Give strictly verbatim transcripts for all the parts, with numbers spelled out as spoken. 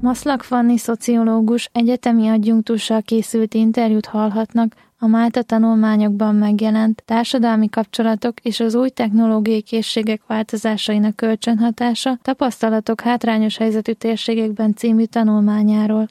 Maszlak Fanni szociológus egyetemi adjunktussal készült interjút hallhatnak a Málta tanulmányokban megjelent Társadalmi kapcsolatok és az új technológiai készségek változásainak kölcsönhatása, tapasztalatok hátrányos helyzetű térségekben című tanulmányáról.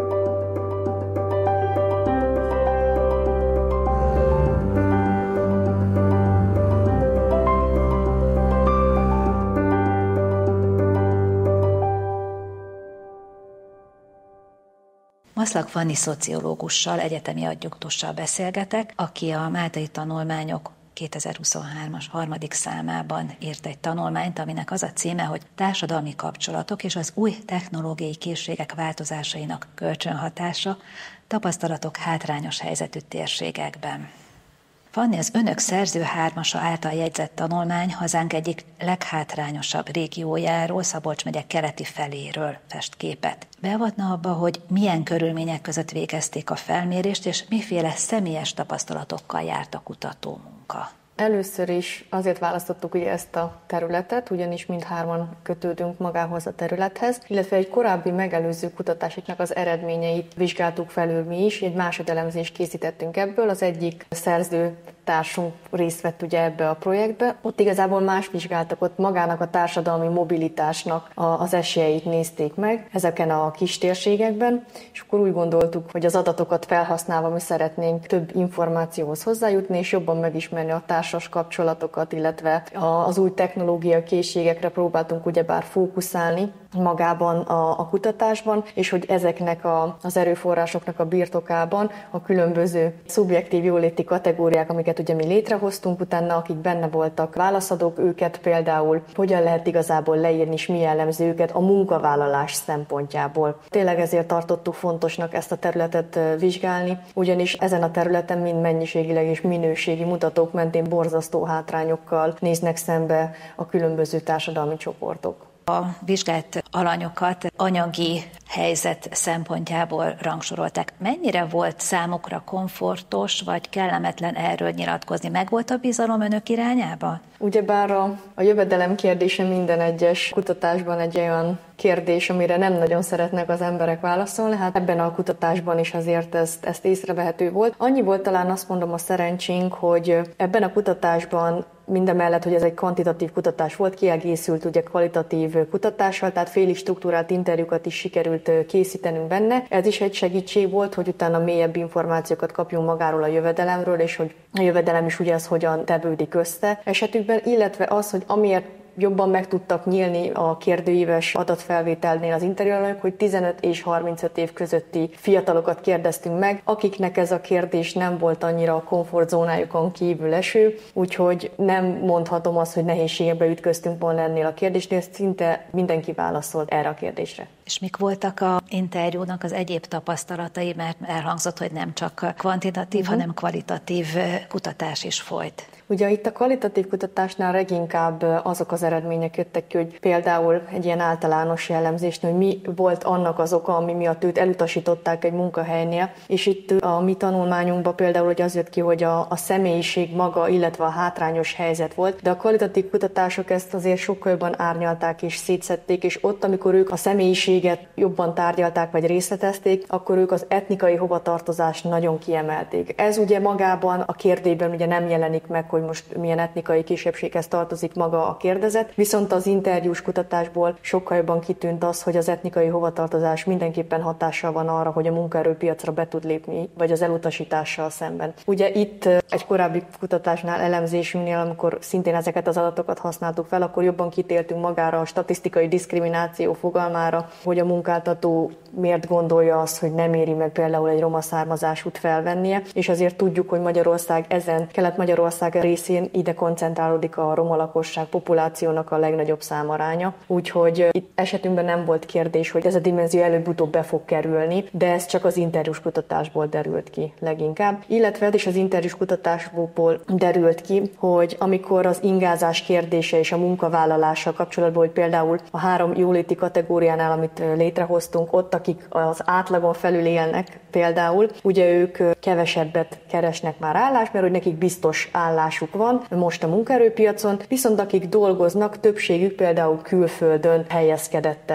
Maszlak Fanni szociológussal, egyetemi adjunktussal beszélgetek, aki a máltai tanulmányok kétezer-huszonhármas harmadik számában írt egy tanulmányt, aminek az a címe, hogy Társadalmi kapcsolatok és az új technológiai készségek változásainak kölcsönhatása, tapasztalatok hátrányos helyzetű térségekben. Fanni, az önök szerző hármasa által jegyzett tanulmány hazánk egyik leghátrányosabb régiójáról, Szabolcs megye keleti feléről fest képet. Beavatna abba, hogy milyen körülmények között végezték a felmérést, és miféle személyes tapasztalatokkal járt a kutatómunka? Először is azért választottuk ugye ezt a területet, ugyanis mindhárman kötődünk magához a területhez, illetve egy korábbi megelőző kutatásoknak az eredményeit vizsgáltuk felül mi is, egy másodelemzést készítettünk ebből, az egyik szerző társunk részt vett ugye ebbe a projektbe. Ott igazából más vizsgáltak, ott magának a társadalmi mobilitásnak az esélyeit nézték meg ezeken a kis térségekben, és akkor úgy gondoltuk, hogy az adatokat felhasználva mi szeretnénk több információhoz hozzájutni, és jobban megismerni a társas kapcsolatokat, illetve az új technológia készségekre próbáltunk ugyebár fókuszálni magában a, a kutatásban, és hogy ezeknek a, az erőforrásoknak a birtokában a különböző szubjektív jóléti kategóriák, amiket ugye mi létrehoztunk utána, akik benne voltak válaszadók, őket például hogyan lehet igazából leírni, és mi jellemző őket a munkavállalás szempontjából. Tényleg ezért tartottuk fontosnak ezt a területet vizsgálni, ugyanis ezen a területen mind mennyiségileg és minőségi mutatók mentén borzasztó hátrányokkal néznek szembe a különböző társadalmi csoportok. A vizsgált alanyokat anyagi helyzet szempontjából rangsorolták. Mennyire volt számukra komfortos vagy kellemetlen erről nyilatkozni? Megvolt a bizalom önök irányába? Ugyebár a, a jövedelem kérdése minden egyes kutatásban egy olyan kérdés, amire nem nagyon szeretnek az emberek válaszolni. Hát ebben a kutatásban is azért ezt, ezt észrevehető volt. Annyi volt talán azt mondom a szerencsénk, hogy ebben a kutatásban mindemellett, hogy ez egy kvantitatív kutatás volt, kiegészült ugye kvalitatív kutatással, tehát félig struktúrált interjúkat is sikerült készítenünk benne. Ez is egy segítség volt, hogy utána mélyebb információkat kapjunk magáról a jövedelemről, és hogy a jövedelem is ugye az hogyan tevődik össze esetükben, illetve az, hogy amiért jobban meg tudtak nyílni a kérdőíves adatfelvételnél az interjúalanyok, hogy tizenöt és harmincöt év közötti fiatalokat kérdeztünk meg, akiknek ez a kérdés nem volt annyira a komfortzónájukon kívül eső, úgyhogy nem mondhatom azt, hogy nehézségekbe ütköztünk volna ennél a kérdésnél, szinte mindenki válaszolt erre a kérdésre. És mik voltak a interjúnak az egyéb tapasztalatai, mert elhangzott, hogy nem csak kvantitatív, uh-huh. hanem kvalitatív kutatás is folyt. Ugye itt a kvalitatív kutatásnál leginkább azok az eredmények jöttek ki, hogy például egy ilyen általános jellemzésnél, hogy mi volt annak az oka, ami miatt őt elutasították egy munkahelynél, és itt a mi tanulmányunkban például hogy az jött ki, hogy a, a személyiség maga, illetve a hátrányos helyzet volt, de a kvalitatív kutatások ezt azért sokkal jobban árnyalták és szétszedték, és ott, amikor ők a személyiséget jobban tárgyalták vagy részletezték, akkor ők az etnikai hovatartozást nagyon kiemelték. Ez ugye magában a kérdésben ugye nem jelenik meg, hogy most milyen etnikai kisebbséghez tartozik maga a kérdezet, viszont az interjús kutatásból sokkal jobban kitűnt az, hogy az etnikai hovatartozás mindenképpen hatással van arra, hogy a munkaerőpiacra be tud lépni, vagy az elutasítással szemben. Ugye itt egy korábbi kutatásnál, elemzésünknél, amikor szintén ezeket az adatokat használtuk fel, akkor jobban kitértünk magára a statisztikai diszkrimináció fogalmára, hogy a munkáltató miért gondolja azt, hogy nem éri meg például egy roma származásút felvennie, és azért tudjuk, hogy Magyarország ezen, Kelet-Magyarország részén ide koncentrálódik a roma lakosság populációnak a legnagyobb számaránya, úgyhogy itt esetünkben nem volt kérdés, hogy ez a dimenzió előbb-utóbb be fog kerülni, de ez csak az interjús kutatásból derült ki leginkább. Illetve is az interjús kutatásból derült ki, hogy amikor az ingázás kérdése és a munkavállalással kapcsolatban, hogy például a három jóléti kategóriánál, amit létrehoztunk, ott, akik az átlagon felül élnek például, ugye ők kevesebbet keresnek már állást, mert hogy nekik biztos állásuk van most a munkaerőpiacon, viszont akik dolgoznak, többségük például külföldön helyezkedett el.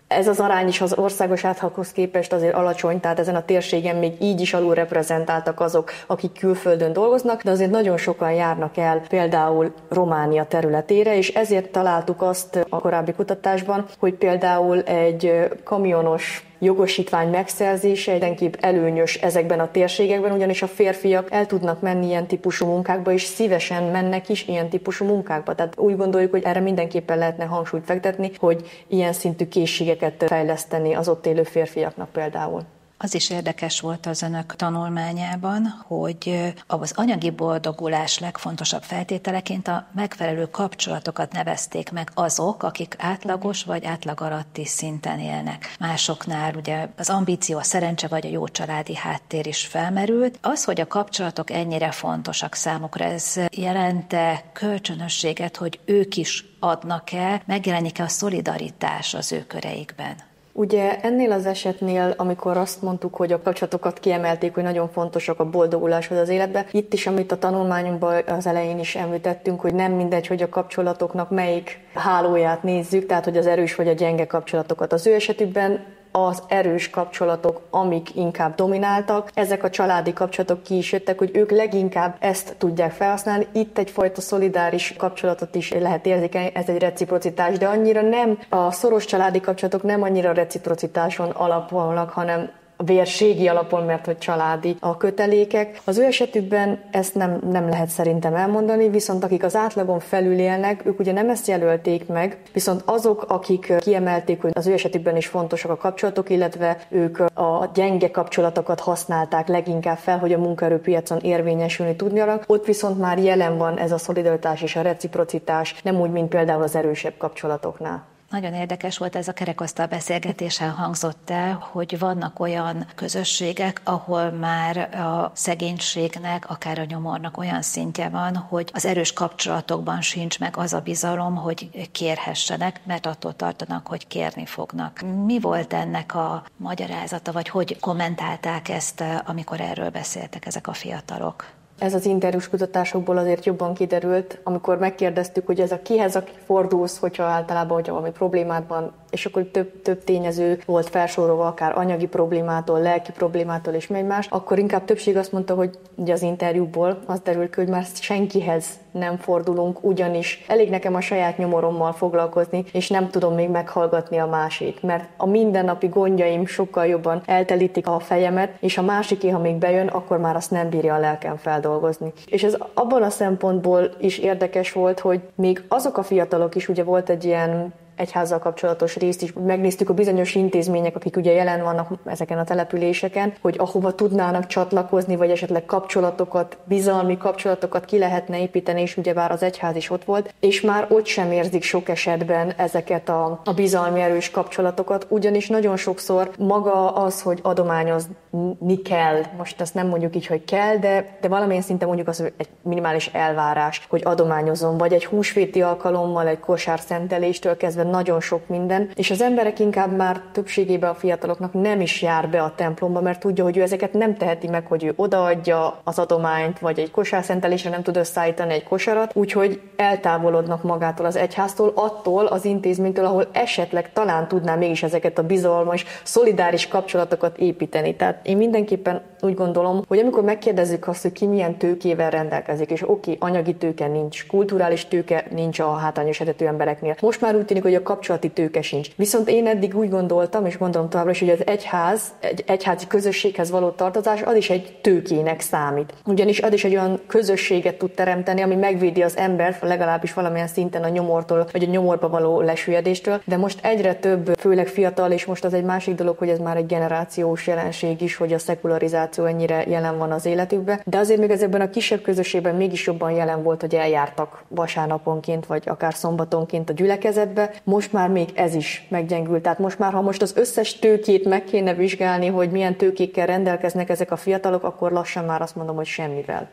Ez az arány is az országos átlaghoz képest azért alacsony, tehát ezen a térségen még így is alul reprezentáltak azok, akik külföldön dolgoznak, de azért nagyon sokan járnak el például Románia területére, és ezért találtuk azt a korábbi kutatásban, hogy például egy kamionos jogosítvány megszerzése mindenképp előnyös ezekben a térségekben, ugyanis a férfiak el tudnak menni ilyen típusú munkákba, és szívesen mennek is ilyen típusú munkákba. Tehát úgy gondoljuk, hogy erre mindenképpen lehetne hangsúlyt fektetni, hogy ilyen szintű készségeket fejleszteni az ott élő férfiaknak például. Az is érdekes volt az önök tanulmányában, hogy az anyagi boldogulás legfontosabb feltételeként a megfelelő kapcsolatokat nevezték meg azok, akik átlagos vagy átlag alatti szinten élnek. Másoknál ugye az ambíció, a szerencse vagy a jó családi háttér is felmerült. Az, hogy a kapcsolatok ennyire fontosak számukra, ez jelente kölcsönösséget, hogy ők is adnak-e, megjelenik-e a szolidaritás az ő köreikben? Ugye ennél az esetnél, amikor azt mondtuk, hogy a kapcsolatokat kiemelték, hogy nagyon fontosak a boldoguláshoz az életben, itt is, amit a tanulmányunkban az elején is említettünk, hogy nem mindegy, hogy a kapcsolatoknak melyik hálóját nézzük, tehát hogy az erős vagy a gyenge kapcsolatokat. Az ő esetükben az erős kapcsolatok, amik inkább domináltak, ezek a családi kapcsolatok ki is jöttek, hogy ők leginkább ezt tudják felhasználni. Itt egyfajta szolidáris kapcsolatot is lehet érzékelni, ez egy reciprocitás, de annyira nem, a szoros családi kapcsolatok nem annyira reciprocitáson alapulnak, hanem a vérségi alapon, mert hogy családi a kötelékek. Az ő esetükben ezt nem, nem lehet szerintem elmondani, viszont akik az átlagon felül élnek, ők ugye nem ezt jelölték meg, viszont azok, akik kiemelték, hogy az ő esetükben is fontosak a kapcsolatok, illetve ők a gyenge kapcsolatokat használták leginkább fel, hogy a munkaerőpiacon érvényesülni tudjanak, ott viszont már jelen van ez a szolidaritás és a reciprocitás, nem úgy, mint például az erősebb kapcsolatoknál. Nagyon érdekes volt ez a kerekasztal beszélgetésen hangzott el, hogy vannak olyan közösségek, ahol már a szegénységnek, akár a nyomornak olyan szintje van, hogy az erős kapcsolatokban sincs meg az a bizalom, hogy kérhessenek, mert attól tartanak, hogy kérni fognak. Mi volt ennek a magyarázata, vagy hogy kommentálták ezt, amikor erről beszéltek ezek a fiatalok? Ez az interjús kutatásokból azért jobban kiderült, amikor megkérdeztük, hogy ez a kihez fordulsz, hogyha általában, hogyha valami problémád van, és akkor több, több tényező volt felsorolva, akár anyagi problémától, lelki problémától és még más, akkor inkább többség azt mondta, hogy ugye az interjúból az derül ki, hogy már senkihez nem fordulunk, ugyanis elég nekem a saját nyomorommal foglalkozni, és nem tudom még meghallgatni a másik, mert a mindennapi gondjaim sokkal jobban eltelítik a fejemet, és a másiké, ha még bejön, akkor már azt nem bírja a lelkem feldolgozni. És ez abban a szempontból is érdekes volt, hogy még azok a fiatalok is, ugye volt egy ilyen egyházzal kapcsolatos részt is, megnéztük a bizonyos intézmények, akik ugye jelen vannak ezeken a településeken, hogy ahova tudnának csatlakozni, vagy esetleg kapcsolatokat, bizalmi kapcsolatokat ki lehetne építeni, és ugyebár az egyház is ott volt, és már ott sem érzik sok esetben ezeket a, a bizalmi erős kapcsolatokat, ugyanis nagyon sokszor maga az, hogy adományozni kell, most ezt nem mondjuk így, hogy kell, de, de valamilyen szinten mondjuk az, hogy egy minimális elvárás, hogy adományozom, vagy egy húsvéti alkalommal, egy kosárszenteléstől kezdve nagyon sok minden, és az emberek inkább már többségében a fiataloknak nem is jár be a templomba, mert tudja, hogy ő ezeket nem teheti meg, hogy ő odaadja az adományt, vagy egy kosárszentelésre nem tud összeállítani egy kosarat, úgyhogy eltávolodnak magától az egyháztól, attól az intézménytől, ahol esetleg talán tudná mégis ezeket a bizalmas, szolidáris kapcsolatokat építeni. Tehát én mindenképpen úgy gondolom, hogy amikor megkérdezzük azt, hogy ki milyen tőkével rendelkezik, és oké, okay, anyagi tőke nincs, kulturális tőke nincs a hátrányos eredetű embereknél. Most már úgy tűnik, hogy a kapcsolati tőke sincs. Viszont én eddig úgy gondoltam, és gondolom továbbra is, hogy az egyház, egy egyházi közösséghez való tartozás, az is egy tőkének számít. Ugyanis az is egy olyan közösséget tud teremteni, ami megvédi az embert, legalábbis valamilyen szinten a nyomortól, vagy a nyomorba való lesüllyedéstől. De most egyre több, főleg fiatal, és most az egy másik dolog, hogy ez már egy generációs jelenség is, hogy a szekularizáció ennyire jelen van az életükben. De azért még ezekben a kisebb közösségben mégis jobban jelen volt, hogy eljártak vasárnaponként, vagy akár szombatonként a gyülekezetbe. Most már még ez is meggyengült. Tehát most már, ha most az összes tőkét meg kéne vizsgálni, hogy milyen tőkékkel rendelkeznek ezek a fiatalok, akkor lassan már azt mondom, hogy semmivel.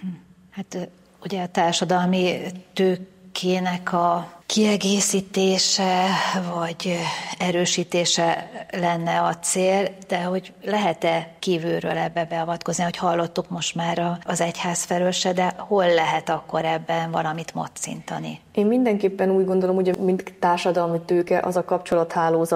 Hát ugye a társadalmi tőkének a kiegészítése vagy erősítése lenne a cél, de hogy lehet-e kívülről ebbe beavatkozni, hogy hallottuk most már az egyház felől se, de hol lehet akkor ebben valamit mocintani? Én mindenképpen úgy gondolom, hogy mint társadalmi tőke az a kapcsolathálózat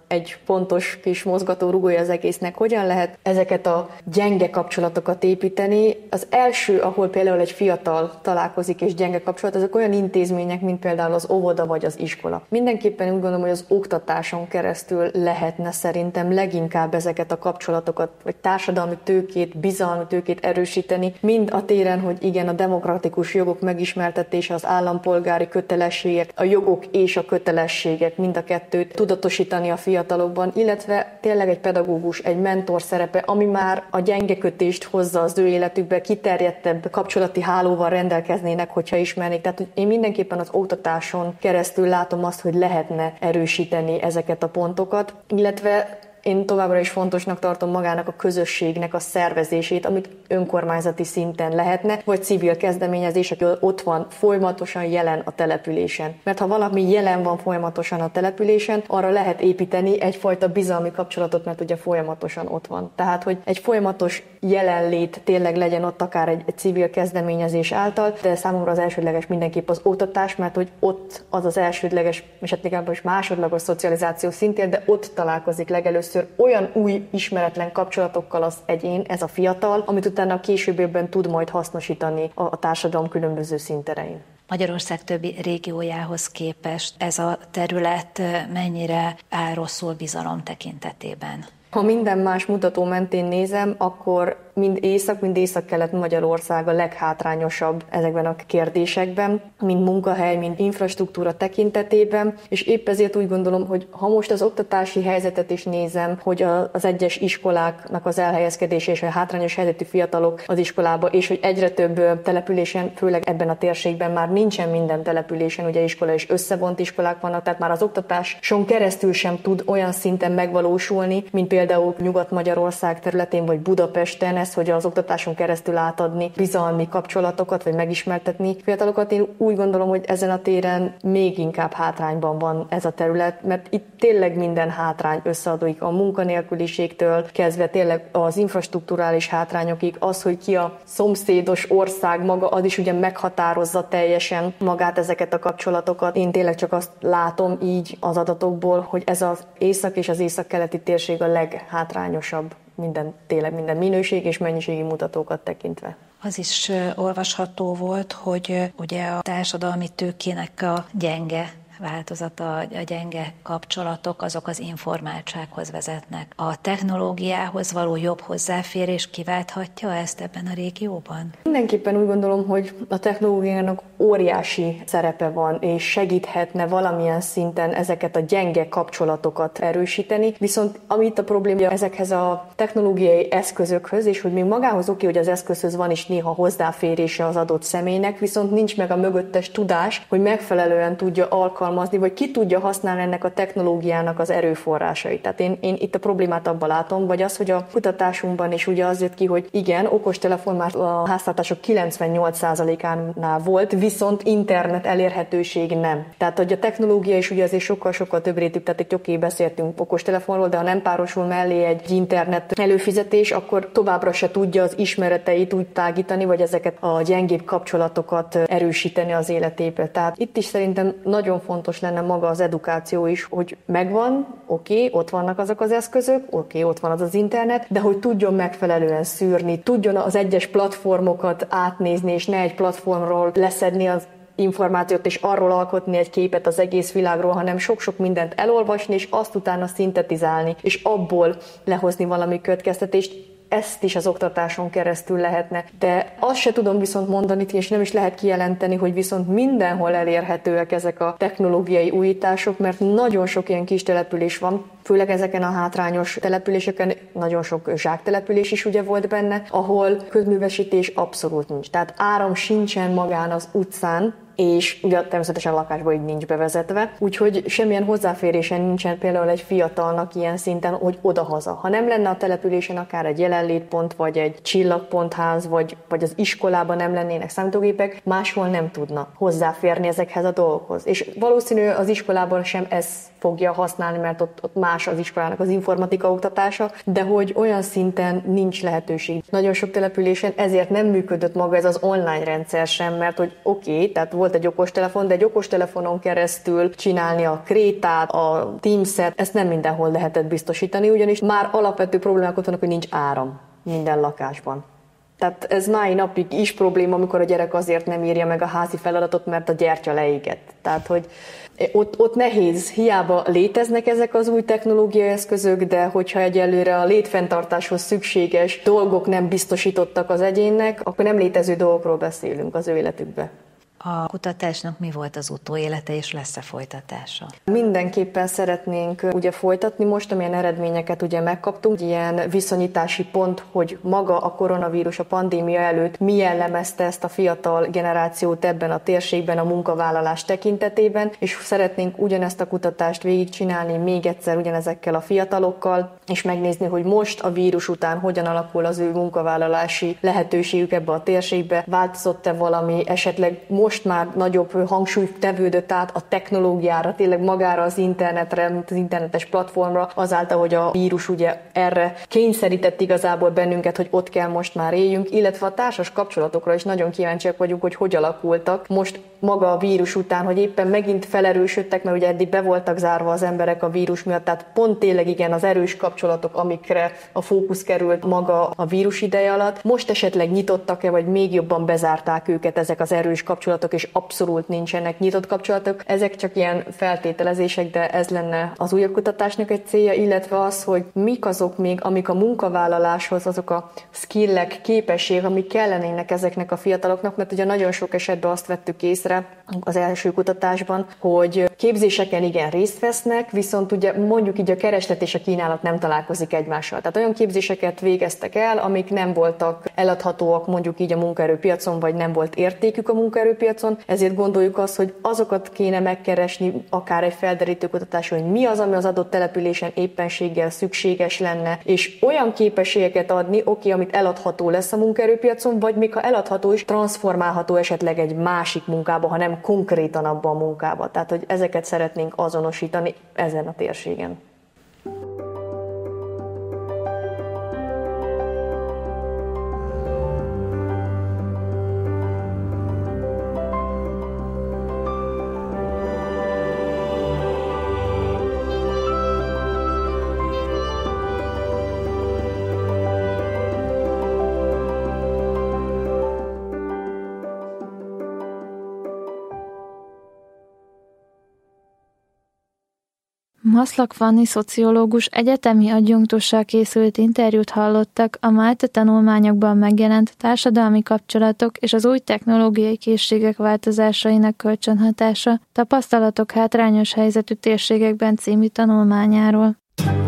egy pontos kis mozgatórugója az egésznek, hogyan lehet ezeket a gyenge kapcsolatokat építeni. Az első, ahol például egy fiatal találkozik és gyenge kapcsolat, azok olyan intézmények, mint például az óvoda vagy az iskola. Mindenképpen úgy gondolom, hogy az oktatáson keresztül lehetne szerintem leginkább ezeket a kapcsolatokat, vagy társadalmi tőkét, bizalmi tőkét erősíteni, mind a téren, hogy igen, a demokratikus jogok megismertetése, az állampolgári kötelességek, a jogok és a kötelességek, mind a kettőt tudatosítani a fiatalokban, illetve tényleg egy pedagógus, egy mentor szerepe, ami már a gyengekötést hozza az ő életükbe, kiterjedtebb kapcsolati hálóval rendelkeznének, hogyha ismernék. Tehát hogy én mindenképpen az oktatáson keresztül látom azt, hogy lehetne erősíteni ezeket a pontokat, illetve én továbbra is fontosnak tartom magának a közösségnek a szervezését, amit önkormányzati szinten lehetne, vagy civil kezdeményezés, aki ott van folyamatosan jelen a településen. Mert ha valami jelen van folyamatosan a településen, arra lehet építeni egyfajta bizalmi kapcsolatot, mert ugye folyamatosan ott van. Tehát, hogy egy folyamatos jelenlét tényleg legyen ott akár egy, egy civil kezdeményezés által, de számomra az elsődleges mindenképp az oktatás, mert hogy ott az az elsődleges, és hát inkább is másodlagos szocializáció szintén, de ott találkozik legelőször olyan új, ismeretlen kapcsolatokkal az egyén, ez a fiatal, amit utána a későbbiekben tud majd hasznosítani a, a társadalom különböző szinterein. Magyarország többi régiójához képest ez a terület mennyire áll rosszul bizalom tekintetében? Ha minden más mutató mentén nézem, akkor mind Észak, mind Észak-Kelet Magyarország a leghátrányosabb ezekben a kérdésekben, mind munkahely, mind infrastruktúra tekintetében, és épp ezért úgy gondolom, hogy ha most az oktatási helyzetet is nézem, hogy az egyes iskoláknak az elhelyezkedése és a hátrányos helyzetű fiatalok az iskolába, és hogy egyre több településen, főleg ebben a térségben már nincsen minden településen, ugye iskola és összevont iskolák vannak, tehát már az oktatáson keresztül sem tud olyan szinten megvalósulni, mint például Nyugat-Magyarország területén vagy Budapesten, ez, hogy az oktatáson keresztül átadni bizalmi kapcsolatokat, vagy megismertetni fiatalokat. Én úgy gondolom, hogy ezen a téren még inkább hátrányban van ez a terület, mert itt tényleg minden hátrány összeadódik, a munkanélküliségtől kezdve tényleg az infrastrukturális hátrányokig, az, hogy ki a szomszédos ország maga, az is ugye meghatározza teljesen magát ezeket a kapcsolatokat. Én tényleg csak azt látom így az adatokból, hogy ez az észak és az északkeleti térség a leghátrányosabb minden, tényleg minden minőség és mennyiségi mutatókat tekintve. Az is olvasható volt, hogy ugye a társadalmi tőkének a gyenge változata, a gyenge kapcsolatok, azok az informáltsághoz vezetnek. A technológiához való jobb hozzáférés kiválthatja ezt ebben a régióban? Mindenképpen úgy gondolom, hogy a technológiának óriási szerepe van, és segíthetne valamilyen szinten ezeket a gyenge kapcsolatokat erősíteni, viszont amit a probléma ezekhez a technológiai eszközökhöz, és hogy még magához oké, hogy az eszközhöz van is néha hozzáférése az adott személynek, viszont nincs meg a mögöttes tudás, hogy megfelelően tudja alkalmazni, vagy ki tudja használni ennek a technológiának az erőforrásait. Tehát én, én itt a problémát abban látom, vagy az, hogy a kutatásunkban is ugye az jött ki, hogy igen, okostelefon már a háztartások kilencvennyolc százalékánál volt, viszont internet elérhetőség nem. Tehát, hogy a technológia is ugye azért sokkal-sokkal több rétű, tehát egy oké, beszéltünk okostelefonról, de ha nem párosul mellé egy internet előfizetés, akkor továbbra se tudja az ismereteit úgy tágítani, vagy ezeket a gyengébb kapcsolatokat erősíteni az életébe. Tehát itt is szerintem nagyon fontos lenne maga az edukáció is, hogy megvan, oké, ott vannak azok az eszközök, oké, ott van az az internet, de hogy tudjon megfelelően szűrni, tudjon az egyes platformokat átnézni, és ne egy platformról leszedni az információt, és arról alkotni egy képet az egész világról, hanem sok-sok mindent elolvasni, és azt utána szintetizálni, és abból lehozni valami következtetést. Ezt is az oktatáson keresztül lehetne. De azt se tudom viszont mondani, és nem is lehet kijelenteni, hogy viszont mindenhol elérhetőek ezek a technológiai újítások, mert nagyon sok ilyen kis település van, főleg ezeken a hátrányos településeken, nagyon sok zsáktelepülés is ugye volt benne, ahol közművesítés abszolút nincs. Tehát áram sincsen magán az utcán, és ugye természetesen a lakásban így nincs bevezetve, úgyhogy semmilyen hozzáférésen nincsen például egy fiatalnak ilyen szinten, hogy odahaza. Ha nem lenne a településen akár egy jelenlétpont, vagy egy csillagpontház, vagy, vagy az iskolában nem lennének számítógépek, máshol nem tudna hozzáférni ezekhez a dolgokhoz. És valószínű az iskolában sem ez fogja használni, mert ott, ott más az iskolának az informatika oktatása, de hogy olyan szinten nincs lehetőség. Nagyon sok településen ezért nem működött maga ez az online rendszer sem, mert hogy oké, okay, tehát volt egy okostelefon, de egy okostelefonon keresztül csinálni a Krétát, a Teams-et, ezt nem mindenhol lehetett biztosítani, ugyanis már alapvető problémák ott vannak, hogy nincs áram minden lakásban. Tehát ez mai napig is probléma, amikor a gyerek azért nem írja meg a házi feladatot, mert a gyertya leégett. Tehát, hogy ott, ott nehéz, hiába léteznek ezek az új technológiai eszközök, de hogyha egyelőre a létfenntartáshoz szükséges dolgok nem biztosítottak az egyénnek, akkor nem létező dolgokról beszélünk az ő életükbe. A kutatásnak mi volt az utóélete, és lesz-e folytatása? Mindenképpen szeretnénk ugye folytatni most, amilyen eredményeket ugye megkaptunk. Ilyen viszonyítási pont, hogy maga a koronavírus a pandémia előtt mi jellemezte ezt a fiatal generációt ebben a térségben a munkavállalás tekintetében, és szeretnénk ugyanezt a kutatást végigcsinálni még egyszer ugyanezekkel a fiatalokkal, és megnézni, hogy most a vírus után hogyan alakul az ő munkavállalási lehetőségük ebbe a térségbe, változott-e valami, esetleg most már nagyobb hangsúly tevődött át a technológiára, tényleg magára az internetre, az internetes platformra, azáltal, hogy a vírus ugye erre kényszerített igazából bennünket, hogy ott kell most már éljünk, illetve a társas kapcsolatokra is nagyon kíváncsiak vagyunk, hogy hogy alakultak most maga a vírus után, hogy éppen megint felerősödtek, mert ugye eddig be voltak zárva az emberek a vírus miatt, tehát pont tényleg igen az erős kapcsolatok, amikre a fókusz került maga a vírus ideje alatt. Most esetleg nyitottak-e, vagy még jobban bezárták őket ezek az erős kapcsolatok, és abszolút nincsenek nyitott kapcsolatok. Ezek csak ilyen feltételezések, de ez lenne az újabb kutatásnak egy célja, illetve az, hogy mik azok még, amik a munkavállaláshoz, azok a skillek, képességek, amik kellenének ezeknek a fiataloknak, mert ugye nagyon sok esetben azt vettük észre az első kutatásban, hogy képzéseken igen részt vesznek, viszont ugye mondjuk így a kereslet és a kínálat nem találkozik egymással. Tehát olyan képzéseket végeztek el, amik nem voltak eladhatóak mondjuk így a munkaerőpiacon, vagy nem volt értékük a munkaerőpiacon, ezért gondoljuk azt, hogy azokat kéne megkeresni, akár egy felderítő kutatáson, hogy mi az, ami az adott településen éppenséggel szükséges lenne, és olyan képességeket adni, oké, amit eladható lesz a munkaerőpiacon, vagy még ha eladható is, transformálható esetleg egy másik munkába, ha nem konkrétan abban a munkába. Tehát, hogy ezeket szeretnénk azonosítani ezen a térségen. Maszlak Fanni szociológus egyetemi adjunktussal készült interjút hallottak a Málta tanulmányokban megjelent társadalmi kapcsolatok és az új technológiai készségek változásainak kölcsönhatása, tapasztalatok hátrányos helyzetű térségekben című tanulmányáról.